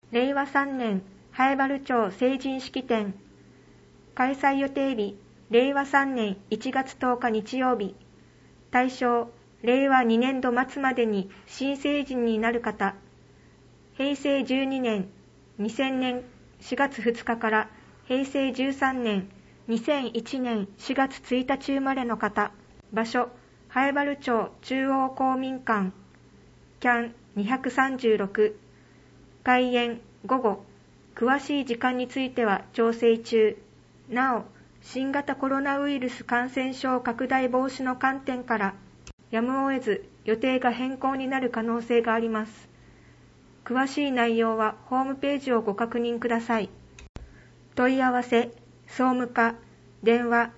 令和3年南風原町成人式典。開催予定日、令和3年1月10日日曜日。対象、令和2年度末までに新成人になる方。平成12年、2000年4月2日から平成13年、2001年4月1日生まれの方。場所、南風原町中央公民館。キャン236。開演午後。詳しい時間については調整中。なお、新型コロナウイルス感染症拡大防止の観点から、やむを得ず予定が変更になる可能性があります。詳しい内容はホームページをご確認ください。問い合わせ、総務課、電話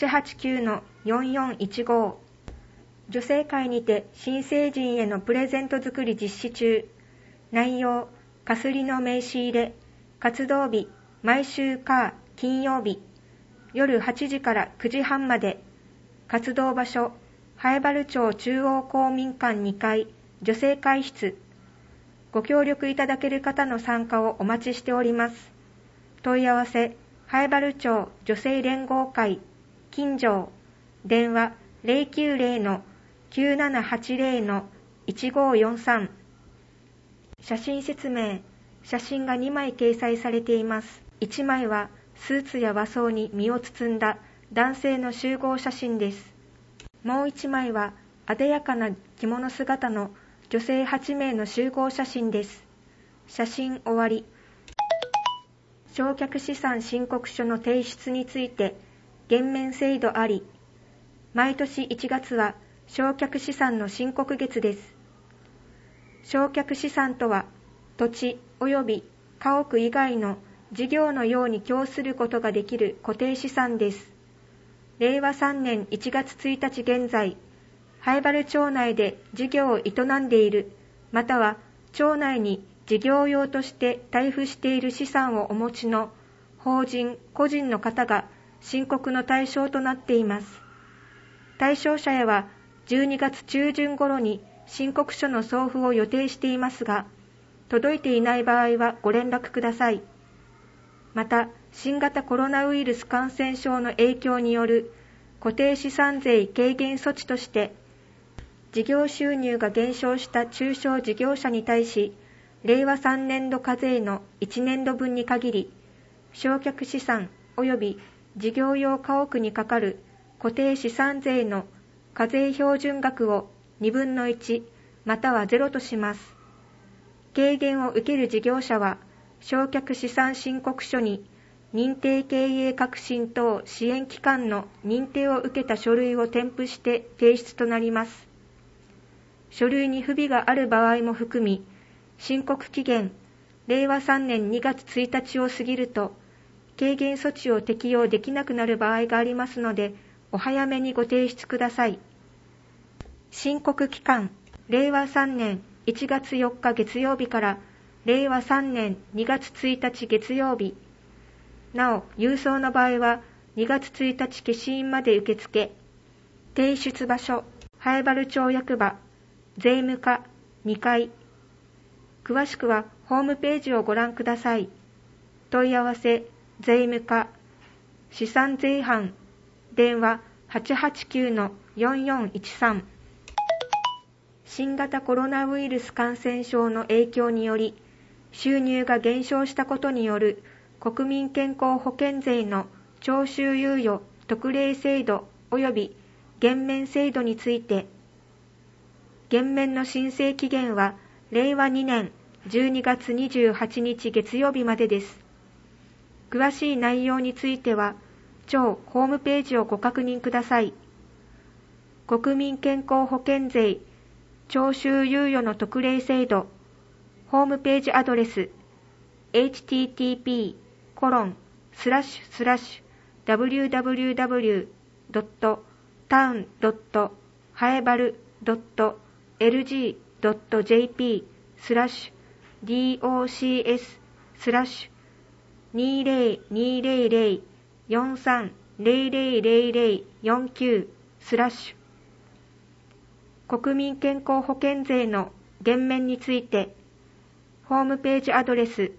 889-4415。女性会にて新成人へのプレゼント作り実施中。内容、かすりの名刺入れ。活動日、毎週火、金曜日。夜8時から9時半まで。活動場所、南風原町中央公民館2階、女性会室。ご協力いただける方の参加をお待ちしております。問い合わせ、南風原町女性連合会、金城。電話090-9780-1543。写真説明。写真が2枚掲載されています。1枚はスーツや和装に身を包んだ男性の集合写真です。もう1枚は艶やかな着物姿の女性8名の集合写真です。写真終わり。償却資産申告書の提出について減免制度あり。毎年1月は償却資産の申告月です。償却資産とは、土地及び家屋以外の事業のように供することができる固定資産です。令和3年1月1日現在、南風原町内で事業を営んでいる、または町内に事業用として配布している資産をお持ちの法人・個人の方が申告の対象となっています。対象者へは12月中旬頃に申告書の送付を予定していますが、届いていない場合はご連絡ください。また、新型コロナウイルス感染症の影響による固定資産税軽減措置として、事業収入が減少した中小事業者に対し、令和3年度課税の1年度分に限り、償却資産及び事業用家屋にかかる固定資産税の課税標準額を2分の1または0とします。軽減を受ける事業者は、償却資産申告書に認定経営革新等支援機関の認定を受けた書類を添付して提出となります。書類に不備がある場合も含み、申告期限、令和3年2月1日を過ぎると、軽減措置を適用できなくなる場合がありますので、お早めにご提出ください。申告期間、令和3年1月4日月曜日から令和3年2月1日月曜日。なお、郵送の場合は2月1日消印まで受付。提出場所、南風原町役場、税務課2階。詳しくはホームページをご覧ください。問い合わせ、税務課、資産税班、電話889-4413。新型コロナウイルス感染症の影響により、収入が減少したことによる国民健康保険税の徴収猶予特例制度及び減免制度について、減免の申請期限は令和2年12月28日月曜日までです。詳しい内容については、町ホームページをご確認ください。国民健康保険税徴収猶予の特例制度、ホームページアドレス、http://www.town.haebaru.lg.jp/docs/20000049/ 国民健康保険税の減免について、 ホームページアドレス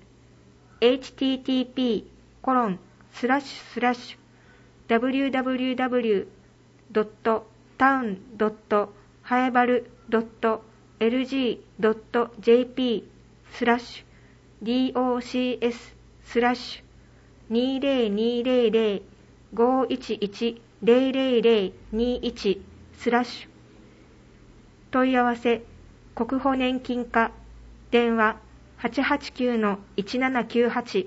www.town.haebaru.lg.jp/docs/2020-511-00021/ 問い合わせ国保年金課電話 889-1798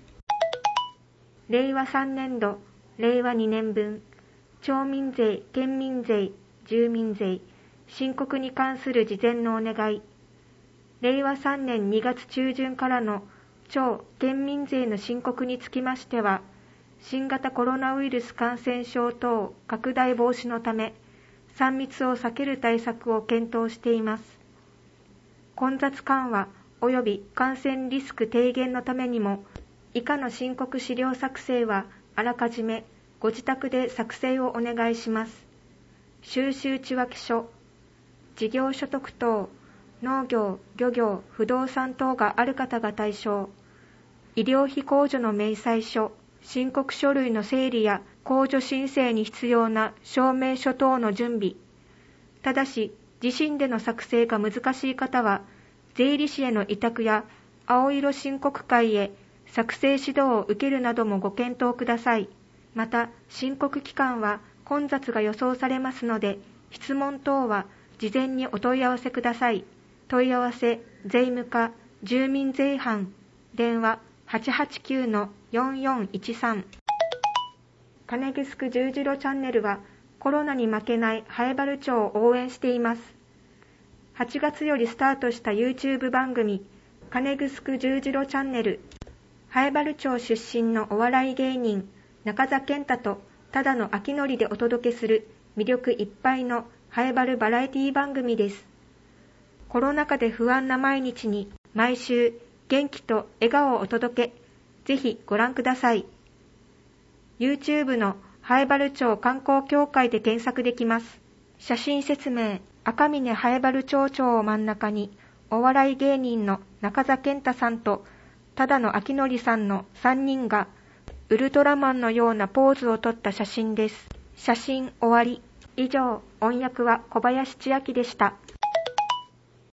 令和3年度令和2年分町民税、県民税、住民税申告に関する事前のお願い。令和3年2月中旬からの町・県民税の申告につきましては、新型コロナウイルス感染症等拡大防止のため、3密を避ける対策を検討しています。混雑緩和及び感染リスク低減のためにも、以下の申告資料作成はあらかじめご自宅で作成をお願いします。収支内訳書、事業所得等、農業、漁業、不動産等がある方が対象。医療費控除の明細書、申告書類の整理や控除申請に必要な証明書等の準備。ただし、自身での作成が難しい方は、税理士への委託や青色申告会へ作成指導を受けるなどもご検討ください。また、申告期間は混雑が予想されますので、質問等は事前にお問い合わせください。問い合わせ、税務課、住民税班、電話 889-4413。金城十字路チャンネルはコロナに負けない南原町を応援しています。8月よりスタートした YouTube 番組、金城十字路チャンネル。南原町出身のお笑い芸人、中田健太と只野昭則でお届けする魅力いっぱいの南原バラエティ番組です。コロナ禍で不安な毎日に毎週元気と笑顔をお届け、ぜひご覧ください。YouTube の南原町観光協会で検索できます。写真説明、赤嶺南原町長を真ん中に、お笑い芸人の中田健太さんと只野昭則さんの3人がウルトラマンのようなポーズを撮った写真です。写真終わり。以上、音訳は小林千秋でした。